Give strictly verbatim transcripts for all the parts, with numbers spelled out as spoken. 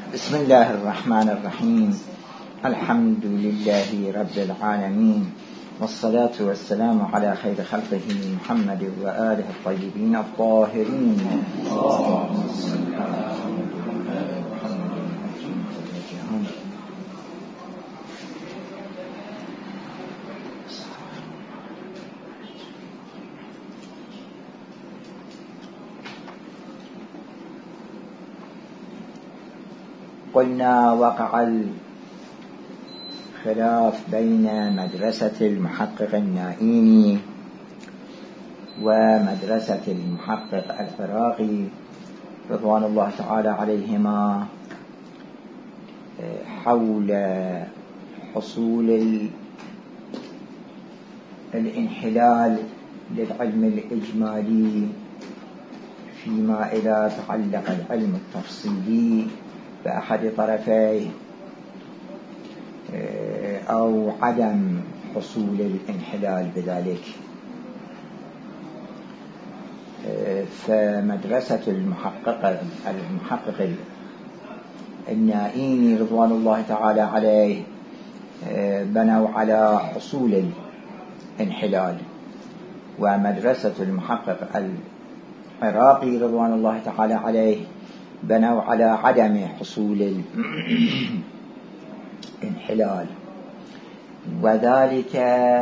بسم الله الرحمن الرحيم. الحمد لله رب العالمين، والصلاة والسلام على خير خلقه محمد وآله الطيبين الطاهرين. قلنا وقع الخلاف بين مدرسة المحقق النائيني ومدرسة المحقق العراقي رضوان الله تعالى عليهما حول حصول الانحلال للعلم الإجمالي فيما إذا تعلق العلم التفصيلي بأحد طرفيه أو عدم حصول الانحلال بذلك. فمدرسة المحقق المحقق النائيني رضوان الله تعالى عليه بنوا على حصول الانحلال، ومدرسة المحقق العراقي رضوان الله تعالى عليه بنوا على عدم حصول الانحلال، وذلك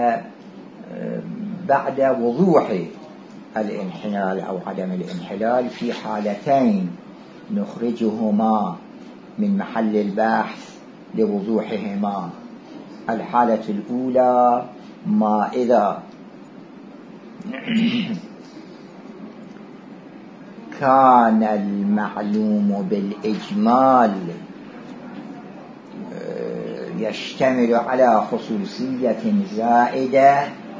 بعد وضوح الانحلال أو عدم الانحلال في حالتين نخرجهما من محل البحث لوضوحهما. الحالة الأولى ما إذا كان المعلوم بالإجمال يشتمل على خصوصية زائدة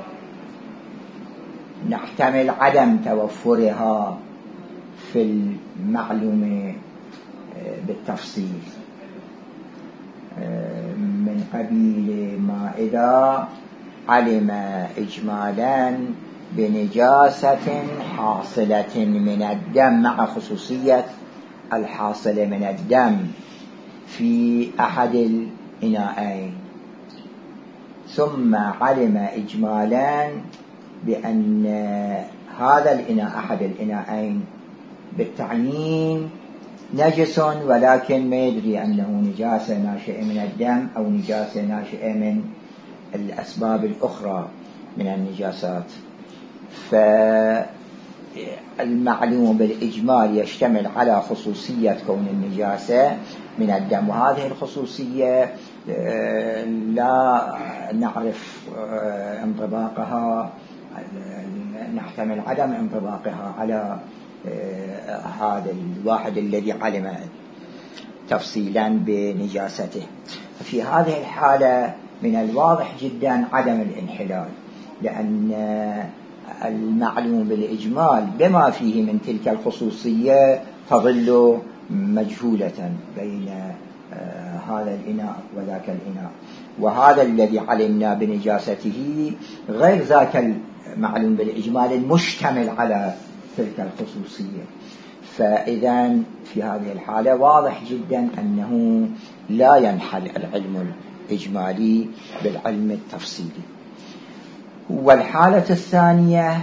نحتمل عدم توفرها في المعلوم بالتفصيل، من قبيل ما إذا علم إجمالا بنجاسة حاصلة من الدم مع خصوصية الحاصلة من الدم في أحد الإناءين، ثم علم إجمالا بأن هذا الإناء أحد الإناءين بالتعيين نجس، ولكن ما يدري أنه نجاسة ناشئة من الدم أو نجاسة ناشئة من الأسباب الأخرى من النجاسات. فالمعلوم بالإجمال يشتمل على خصوصية كون النجاسة من الدم، وهذه الخصوصية لا نعرف انطباقها، نحتمل عدم انطباقها على هذا الواحد الذي علم تفصيلا بنجاسته. في هذه الحالة من الواضح جدا عدم الانحلال، لأن المعلوم بالإجمال بما فيه من تلك الخصوصية تظل مجهولة بين هذا الإناء وذاك الإناء، وهذا الذي علمنا بنجاسته غير ذاك المعلوم بالإجمال المشتمل على تلك الخصوصية. فإذا في هذه الحالة واضح جدا أنه لا ينحل العلم الإجمالي بالعلم التفصيلي. والحالة الثانية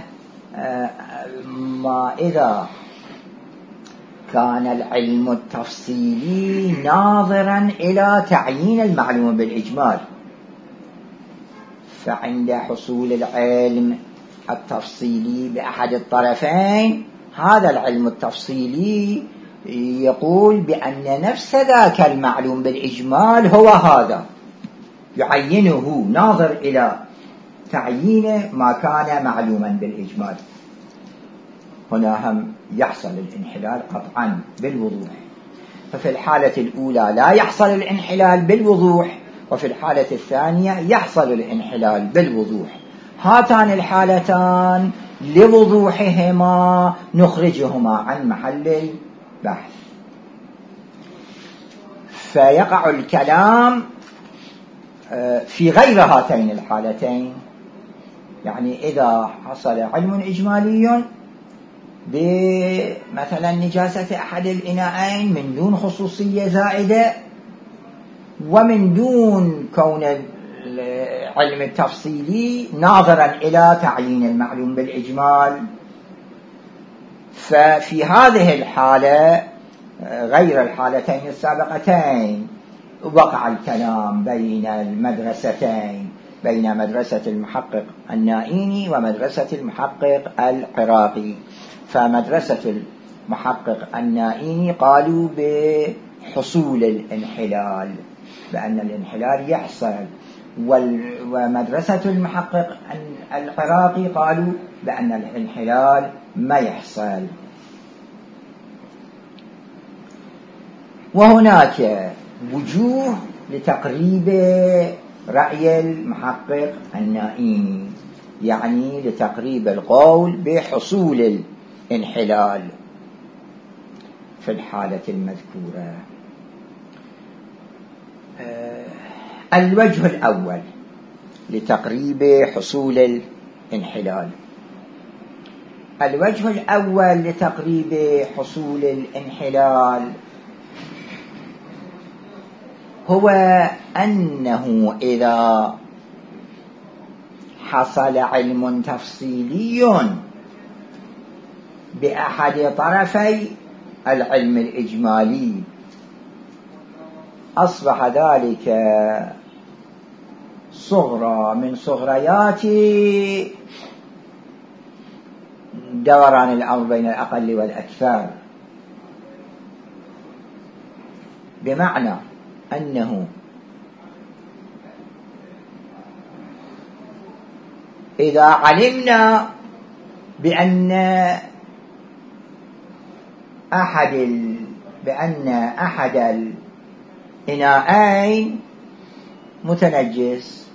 ما إذا كان العلم التفصيلي ناظرا إلى تعيين المعلوم بالإجمال، فعند حصول العلم التفصيلي بأحد الطرفين هذا العلم التفصيلي يقول بأن نفس ذاك المعلوم بالإجمال هو هذا، يعينه ناظر إلى تعيين ما كان معلوما بالإجمال. هنا هم يحصل الانحلال قطعا بالوضوح. ففي الحالة الأولى لا يحصل الانحلال بالوضوح، وفي الحالة الثانية يحصل الانحلال بالوضوح. هاتان الحالتان لوضوحهما نخرجهما عن محل البحث، فيقع الكلام في غير هاتين الحالتين. يعني إذا حصل علم إجمالي بمثلا نجاسة أحد الإناءين من دون خصوصية زائدة ومن دون كون العلم التفصيلي ناظرا إلى تعيين المعلوم بالإجمال. ففي هذه الحالة غير الحالتين السابقتين وقع الكلام بين المدرستين، بين مدرسة المحقق النائيني ومدرسة المحقق العراقي. فمدرسة المحقق النائيني قالوا بحصول الانحلال، بأن الانحلال يحصل، ومدرسة المحقق العراقي قالوا بأن الانحلال ما يحصل. وهناك وجوه لتقريب رأي المحقق النائيني، يعني لتقريب القول بحصول الانحلال في الحالة المذكورة. الوجه الأول لتقريب حصول الانحلال، الوجه الأول لتقريب حصول الانحلال هو أنه إذا حصل علم تفصيلي بأحد طرفي العلم الإجمالي أصبح ذلك صغرى من صغريات دوران الأمر بين الأقل والأكثر، بمعنى أنه إذا علمنا بأن أحد ال... بأن أحد الإناءين متنجس،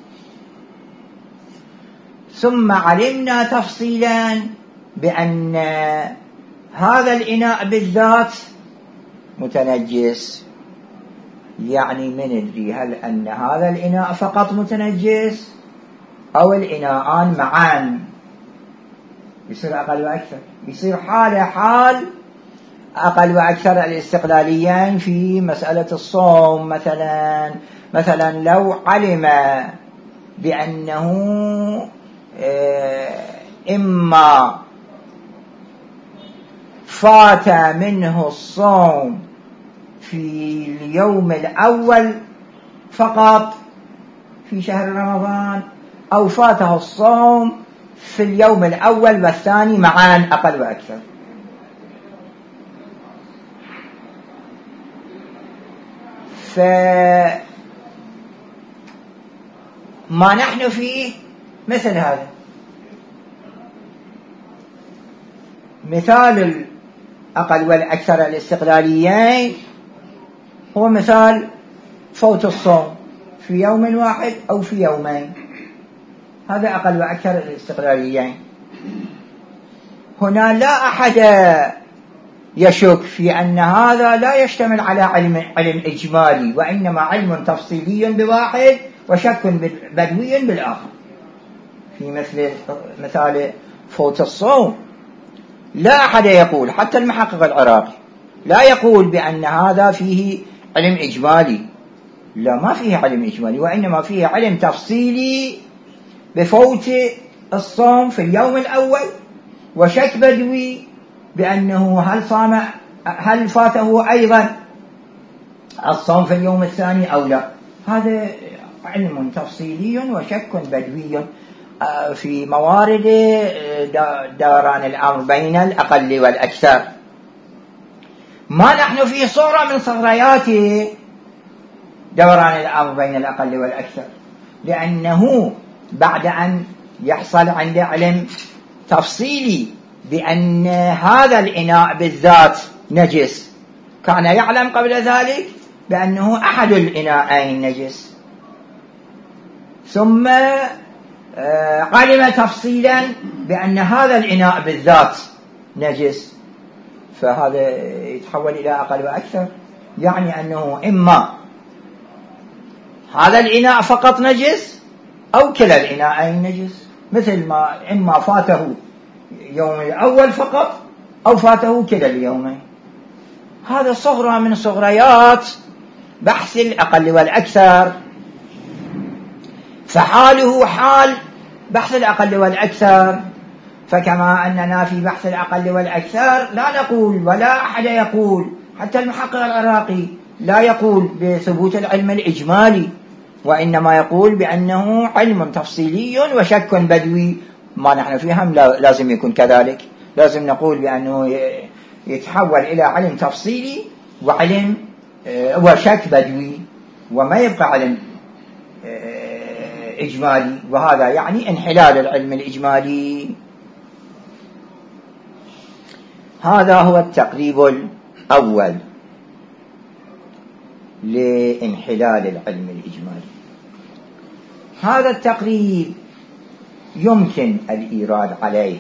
ثم علمنا تفصيلا بأن هذا الإناء بالذات متنجس، يعني من ندري هل أن هذا الإناء فقط متنجس أو الإناءان معا؟ يصير أقل وأكثر، يصير حالة حال أقل وأكثر الاستقلاليين في مسألة الصوم. مثلا مثلا لو علم بأنه إما فات منه الصوم في اليوم الأول فقط في شهر رمضان، أو فاته الصوم في اليوم الأول والثاني معا أقل وأكثر، فما نحن فيه مثل هذا. مثال الأقل والأكثر الاستقلاليين هو مثال فوت الصوم في يوم واحد أو في يومين، هذا أقل وأكثر الاستقلاليين. هنا لا أحد يشك في أن هذا لا يشتمل على علم, علم إجمالي، وإنما علم تفصيلي بواحد وشك بدوي بالآخر. في مثل مثال فوت الصوم لا أحد يقول، حتى المحقق العراقي لا يقول بأن هذا فيه علم إجمالي، لا، ما فيه علم إجمالي، وإنما فيه علم تفصيلي بفوت الصوم في اليوم الأول، وشك بدوي بأنه هل صام هل فاته أيضا الصوم في اليوم الثاني أو لا. هذا علم تفصيلي وشك بدوي في موارد دوران الأمر بين الأقل والأكثر. ما نحن في صورة من صغريات دوران الأمر بين الأقل والأكثر، لأنه بعد أن يحصل عند علم تفصيلي بأن هذا الإناء بالذات نجس، كان يعلم قبل ذلك بأنه أحد الإناءين نجس، ثم علم تفصيلا بأن هذا الإناء بالذات نجس، فهذا يتحول إلى أقل وأكثر، يعني أنه إما هذا الإناء فقط نجس أو كلا الإناءين نجس، مثل ما إما فاته يوم الأول فقط أو فاته كلا اليومين. هذا صغرى من صغريات بحث الأقل والأكثر، فحاله حال بحث الأقل والأكثر. فكما أننا في بحث الأقل والأكثر لا نقول ولا أحد يقول، حتى المحقق العراقي لا يقول بثبوت العلم الإجمالي، وإنما يقول بأنه علم تفصيلي وشك بدوي. ما نحن فيهم لازم يكون كذلك، لازم نقول بأنه يتحول إلى علم تفصيلي وعلم وشك بدوي، وما يبقى علم إجمالي، وهذا يعني انحلال العلم الإجمالي. هذا هو التقريب الأول لانحلال العلم الإجمالي. هذا التقريب يمكن الإيراد عليه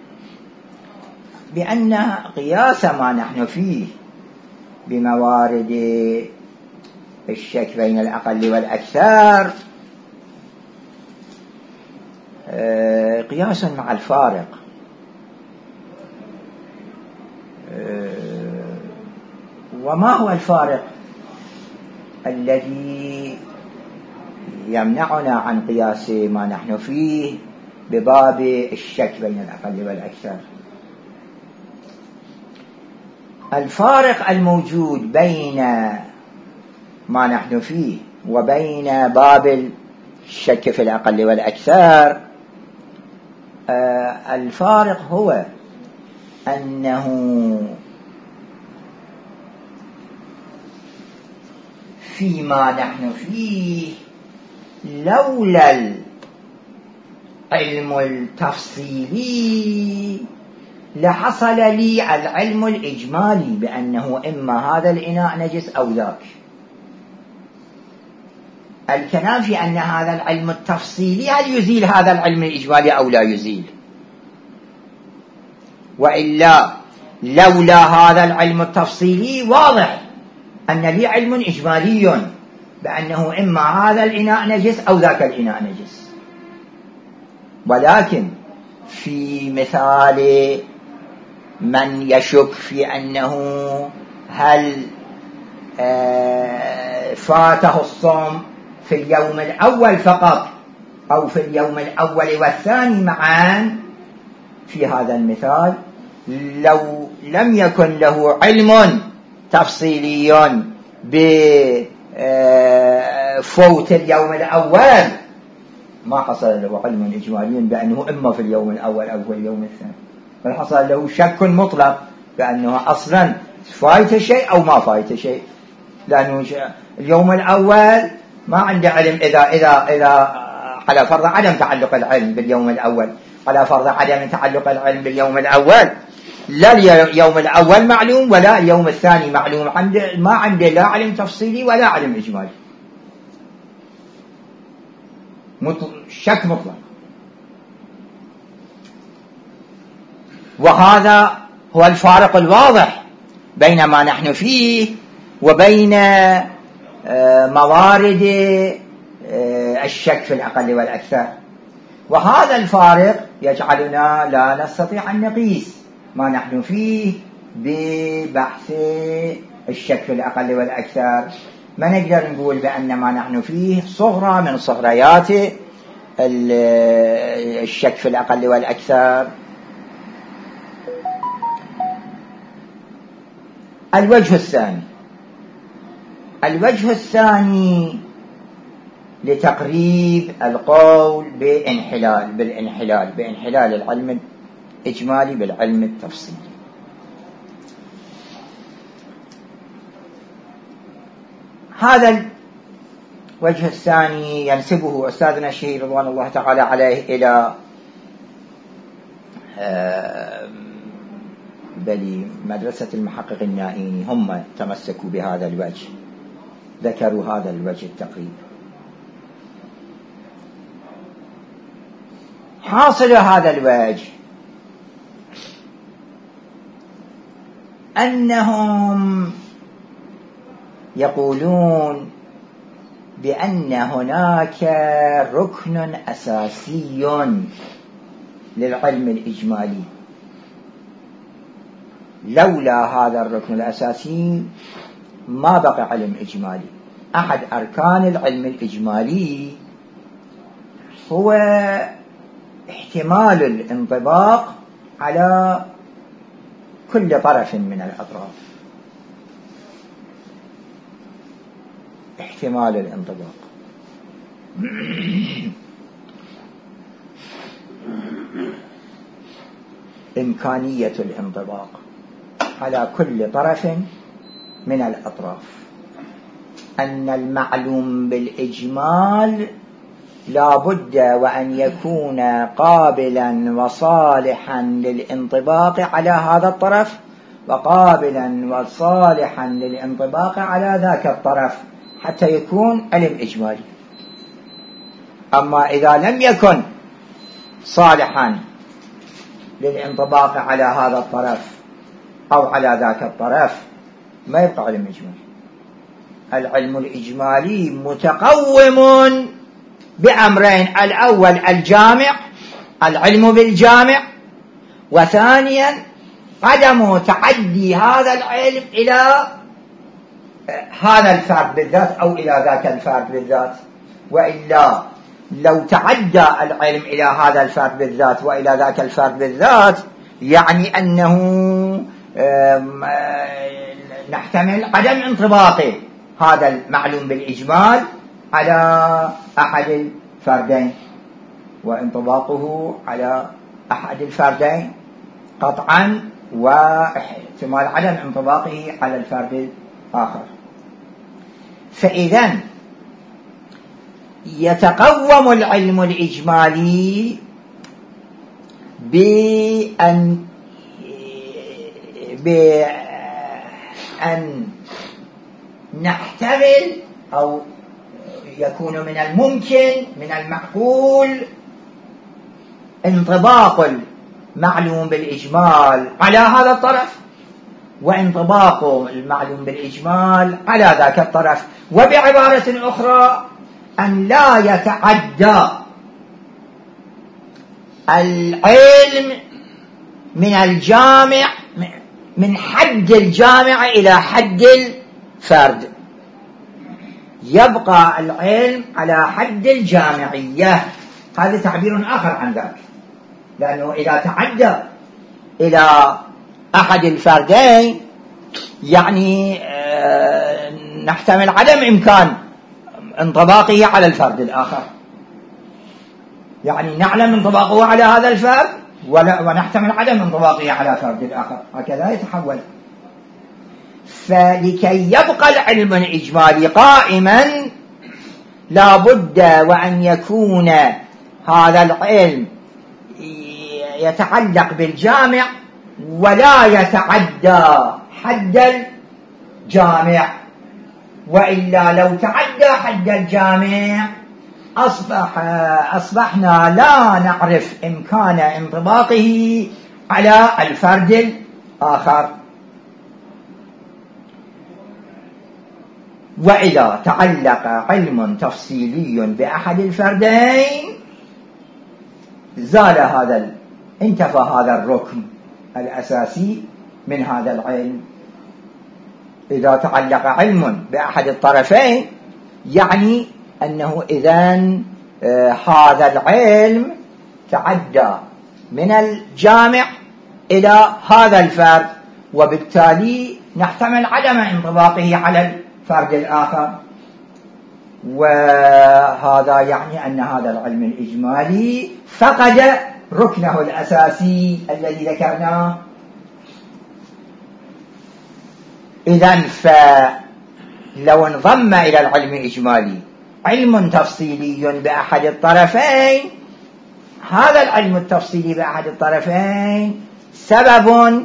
بأن قياس ما نحن فيه بموارد الشك بين الأقل والأكثر قياس مع الفارق. وما هو الفارق الذي يمنعنا عن قياس ما نحن فيه بباب الشك بين الأقل والأكثر؟ الفارق الموجود بين ما نحن فيه وبين باب الشك في الأقل والأكثر، الفارق هو أنه فيما نحن فيه لولا العلم التفصيلي لحصل لي العلم الإجمالي بأنه إما هذا الإناء نجس أو ذاك. الكلام في أن هذا العلم التفصيلي هل يزيل هذا العلم الإجمالي أو لا يزيل، وإلا لولا هذا العلم التفصيلي واضح أن لي علم إجمالي بأنه إما هذا الإناء نجس أو ذاك الإناء نجس. ولكن في مثال من يشك في أنه هل فاته الصوم في اليوم الأول فقط أو في اليوم الأول والثاني معا، في هذا المثال لو لم يكن له علم تفصيلي بفوت اليوم الأول ما حصل له علم إجمالي بأنه إما في اليوم الأول أو في اليوم الثاني، بل حصل له شك مطلق بأنه أصلا فايت شيء أو ما فايت شيء، لأنه اليوم الأول ما عنده علم إذا إذا إذا على فرض عدم تعلق العلم باليوم الأول، على فرض عدم تعلق العلم باليوم الأول لا اليوم الأول معلوم ولا اليوم الثاني معلوم، عنده ما عنده لا علم تفصيلي ولا علم إجمالي، شك مطلق. وهذا هو الفارق الواضح بين ما نحن فيه وبين موارد الشك في الأقل والأكثر. وهذا الفارق يجعلنا لا نستطيع أن نقيس ما نحن فيه ببحث الشك في الأقل والأكثر. ما نقدر نقول بأن ما نحن فيه صغرى من صغريات الشك في الأقل والأكثر. الوجه الثاني الوجه الثاني لتقريب القول بانحلال بالانحلال بانحلال العلم الإجمالي بالعلم التفصيلي. هذا الوجه الثاني ينسبه أستاذنا الشهير رضوان الله تعالى عليه إلى بل مدرسة المحقق النائيني، هم تمسكوا بهذا الوجه، ذكروا هذا الوجه التقريب. حاصل هذا الوجه أنهم يقولون بأن هناك ركن أساسي للعلم الإجمالي، لولا هذا الركن الأساسي ما بقى علم إجمالي. أحد أركان العلم الإجمالي هو احتمال الانطباق على كل طرف من الأطراف، احتمال الانطباق. إمكانية الانطباق على كل طرف من الأطراف. أن المعلوم بالإجمال لا بد وأن يكون قابلا وصالحا للانطباق على هذا الطرف، وقابلا وصالحا للانطباق على ذاك الطرف، حتى يكون علم إجمالي. أما إذا لم يكن صالحا للانطباق على هذا الطرف أو على ذاك الطرف ما يبقى علم إجمالي. العلم الإجمالي متقوم بأمرين: الأول الجامع، العلم بالجامع، وثانيا عدم تعدي هذا العلم إلى هذا الفرد بالذات أو إلى ذاك الفرد بالذات. وإلا لو تعدى العلم إلى هذا الفرد بالذات وإلى ذاك الفرد بالذات، يعني أنه نحتمل عدم انطباق هذا المعلوم بالإجمال على أحد الفردين، وانطباقه على أحد الفردين قطعا، واحتمال عدم انطباقه على الفرد الآخر. فإذا يتقوم العلم الإجمالي بأن بأن نحتمل أو يكون من الممكن من المعقول انطباق المعلوم بالإجمال على هذا الطرف، وانطباق المعلوم بالإجمال على ذاك الطرف. وبعبارة أخرى أن لا يتعدى العلم من الجامع من حد الجامع إلى حد الفرد، يبقى العلم على حد الجامعية. هذا تعبير آخر عن ذلك، لأنه إذا تعدى إلى أحد الفردين يعني نحتمل عدم إمكان انطباقه على الفرد الآخر، يعني نعلم انطباقه على هذا الفرد ونحتمل عدم انطباقه على فرد الآخر، هكذا يتحول. فلكي يبقى العلم الإجمالي قائما لا بد وأن يكون هذا العلم يتعلق بالجامع ولا يتعدى حد الجامع، وإلا لو تعدى حد الجامع أصبح أصبحنا لا نعرف إمكان انطباقه على الفرد الآخر. وإذا تعلق علم تفصيلي بأحد الفردين زال هذا انتفى هذا الركن الأساسي من هذا العلم. إذا تعلق علم بأحد الطرفين يعني أنه إذن آه هذا العلم تعدى من الجامع إلى هذا الفرد، وبالتالي نحتمل عدم انطباقه على الفرد الآخر. وهذا يعني أن هذا العلم الإجمالي فقد ركنه الأساسي الذي ذكرناه. إذن فلو انضم إلى العلم الإجمالي علم تفصيلي بأحد الطرفين، هذا العلم التفصيلي بأحد الطرفين سبب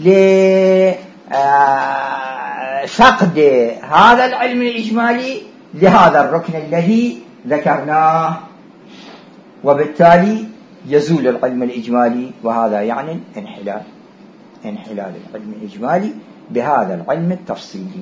لفقد هذا العلم الإجمالي لهذا الركن الذي ذكرناه، وبالتالي يزول العلم الإجمالي، وهذا يعني انحلال انحلال العلم الإجمالي بهذا العلم التفصيلي.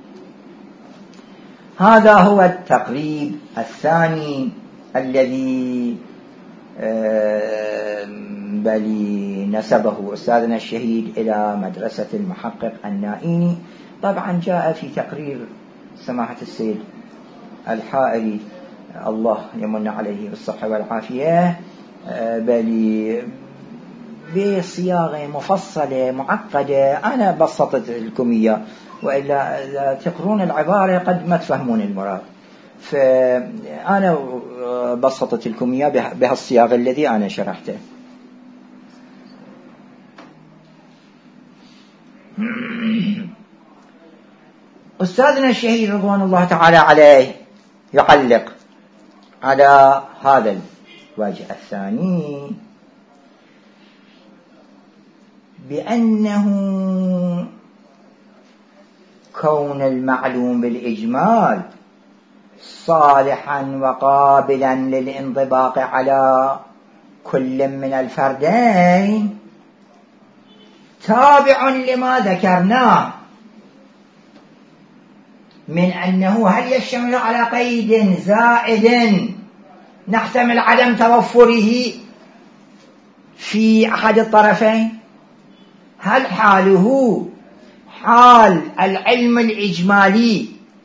هذا هو التقريب الثاني الذي بل نسبه أستاذنا الشهيد إلى مدرسة المحقق النائيني. طبعا جاء في تقرير سماحة السيد الحائري الله يمن عليه بالصحة والعافية، بل بصياغة مفصلة معقدة. أنا بسطت لكم إياه، وإلا تقرون العبارة قد ما تفهمون المراد، فأنا بسطت لكم إياه بهالصياغة الذي أنا شرحته. أستاذنا الشهيد رضوان الله تعالى عليه يعلق على هذا الوجه الثاني بأنه كون المعلوم بالإجمال صالحا وقابلا للانطباق على كل من الفردين تابع لما ذكرناه من أنه هل يشتمل على قيد زائد نحتمل عدم توفره في أحد الطرفين؟ هل حاله حال العلم الإجمالي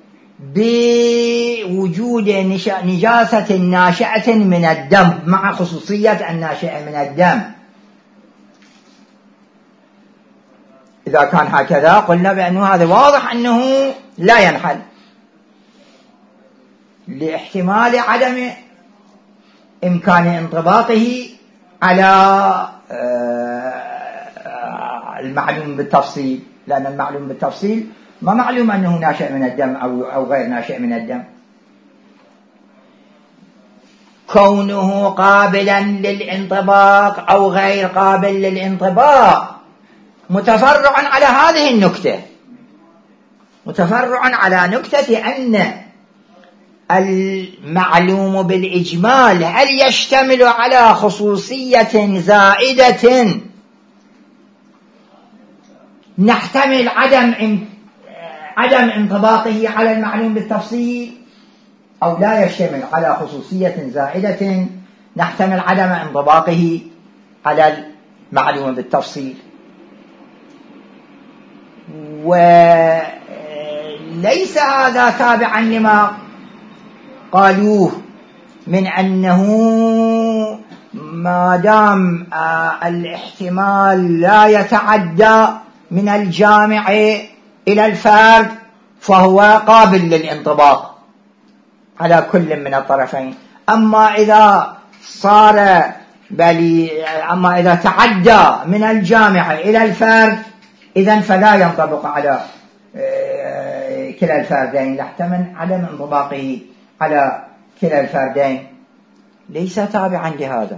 بوجود نجاسة ناشئة من الدم مع خصوصية الناشئة من الدم؟ إذا كان هكذا قلنا بأنه هذا واضح أنه لا ينحل لاحتمال عدم إمكان انطباقه على المعلوم بالتفصيل، لأن المعلوم بالتفصيل ما معلوم أنه ناشئ من الدم أو غير ناشئ من الدم. كونه قابلا للانطباق أو غير قابل للانطباق متفرع على هذه النكتة، متفرع على نكتة أن المعلوم بالإجمال هل يشتمل على خصوصية زائدة نحتمل عدم عدم انطباقه على المعلوم بالتفصيل، أو لا يشتمل على خصوصية زائدة نحتمل عدم انطباقه على المعلوم بالتفصيل. وليس هذا تابعا لما قالوه من أنه ما دام الاحتمال لا يتعدى من الجامع إلى الفرد فهو قابل للانطباق على كل من الطرفين. أما إذا صار بل أما إذا تعدى من الجامع إلى الفرد إذن فلا ينطبق على كلا الفردين، يحتمل عدم انطباقه على كلا الفردين، ليس تابعا لهذا.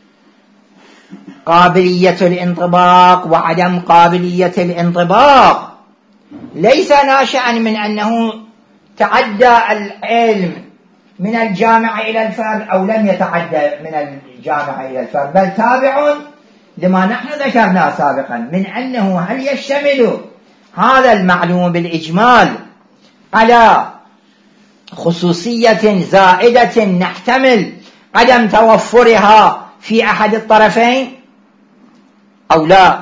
قابلية الانطباق وعدم قابلية الانطباق ليس ناشئا من أنه تعدى العلم من الجامع إلى الفرد أو لم يتعدى من الجامع إلى الفرد، بل تابع لما نحن ذكرناه سابقا من أنه هل يشتمل هذا المعلوم بالإجمال على خصوصية زائدة نحتمل عدم توفرها في أحد الطرفين أو لا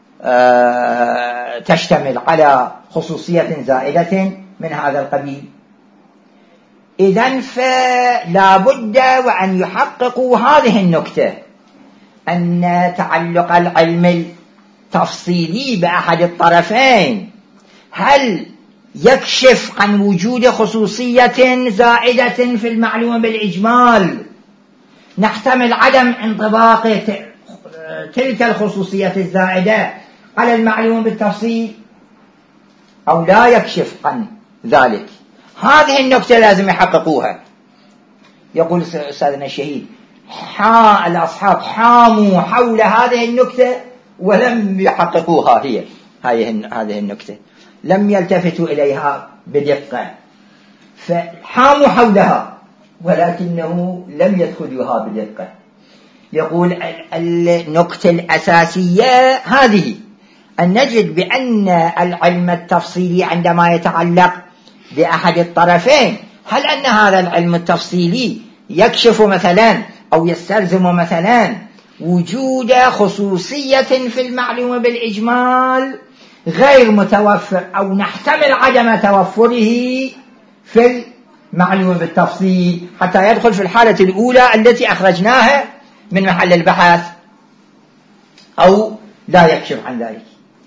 تشتمل على خصوصية زائدة من هذا القبيل. إذن فلا بد وأن يحققوا هذه النكتة، أن تعلق العلم التفصيلي بأحد الطرفين هل يكشف عن وجود خصوصية زائدة في المعلوم بالإجمال نحتمل عدم انطباق تلك الخصوصية الزائدة على المعلوم بالتفصيل أو لا يكشف عن ذلك. هذه النكتة لازم يحققوها. يقول أستاذنا الشهيد حا الأصحاب حاموا حول هذه النكتة ولم يحققوها، هي هذه النكتة لم يلتفتوا إليها بدقة، فحاموا حولها ولكنه لم يدخلوها بدقة. يقول النكتة الأساسية هذه أن نجد بأن العلم التفصيلي عندما يتعلق بأحد الطرفين هل أن هذا العلم التفصيلي يكشف مثلا أو يستلزم مثلا وجود خصوصية في المعلوم بالإجمال غير متوفر أو نحتمل عدم توفره في المعلوم بالتفصيل حتى يدخل في الحالة الأولى التي أخرجناها من محل البحث أو لا يكشف عن ذلك.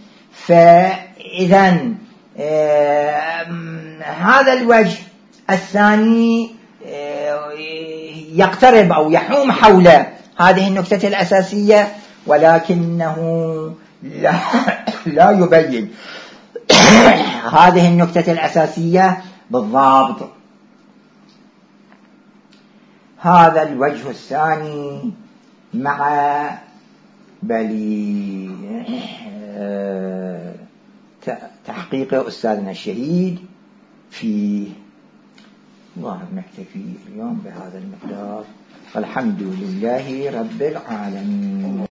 فإذا هذا الوجه الثاني يقترب أو يحوم حول هذه النكتة الأساسية، ولكنه لا, لا يبين هذه النكتة الأساسية بالضبط. هذا الوجه الثاني مع بلي تحقيق أستاذنا الشهيد فيه. الله نكتفي اليوم بهذا المقدار، والحمد لله رب العالمين.